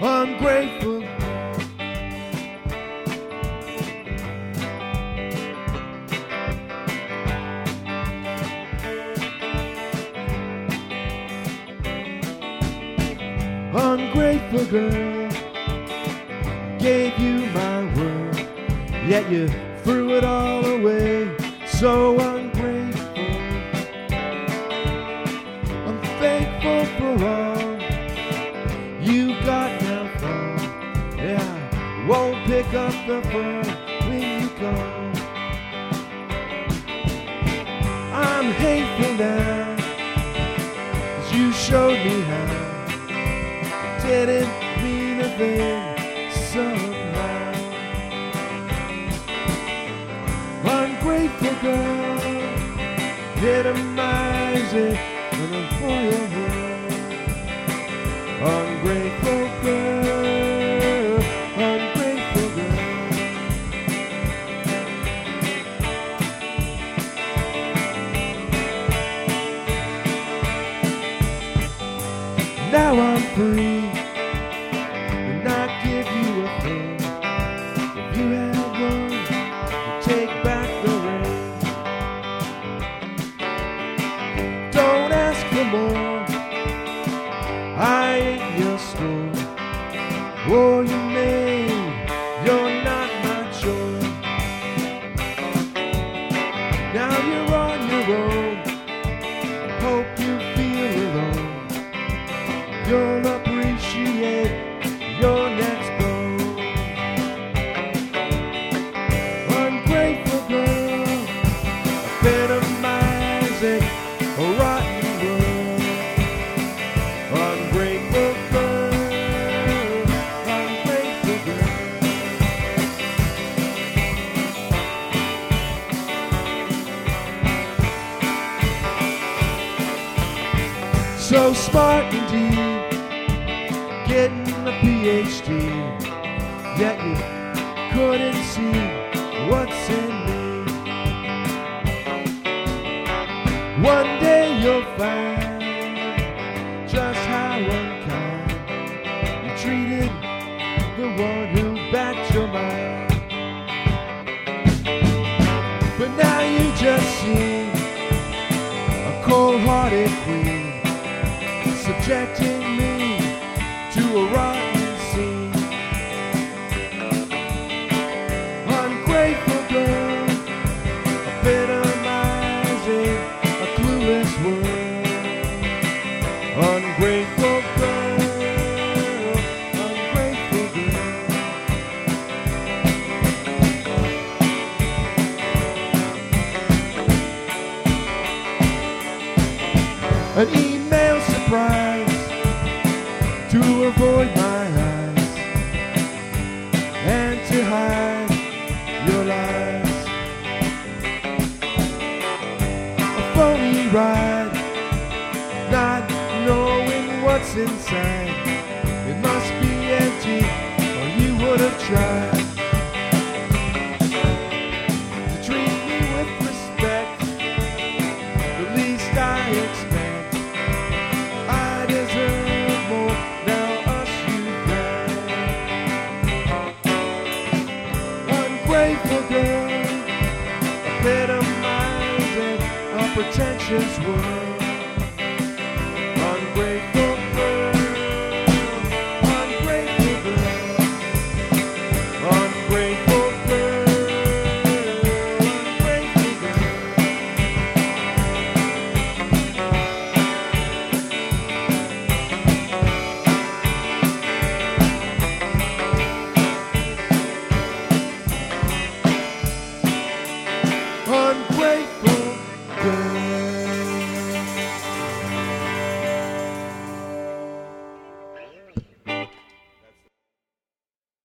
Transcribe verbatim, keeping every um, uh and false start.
ungrateful. Ungrateful girl, gave you my word, yet you threw it all away. So ungrateful, unthankful for all you got now from. Yeah, I won't pick up the phone when you call. I'm hateful now, 'cause you showed me how. Didn't mean a thing somehow. Ungrateful girl, epitomizing an unfoiled world. Ungrateful girl, ungrateful girl. Now I'm free, not give you a thing. If you had one, you take back the ring. Don't ask for more, I ain't your store. Oh, you made, you're not my chore. Now you're on your own, hope you feel alone. You'll appreciate your next goal. Ungrateful girl, epitomizing a rotten world. Ungrateful girl, ungrateful girl. So smart indeed, getting a P H D, yet you couldn't see what's in me. One day you'll find just how unkind you treated the one who backed your mind. But now you just seem a cold-hearted queen, subjecting me to a rotten scene. Ungrateful girl, epitomizing a clueless world. Ungrateful girl, ungrateful girl. An email surprise to avoid my eyes and to hide your lies. A phony ride, not knowing what's inside. It must be empty, or you would have tried to treat me with respect, the least I expect. I deserve more. Ungrateful girl, epitomizing a pretentious world.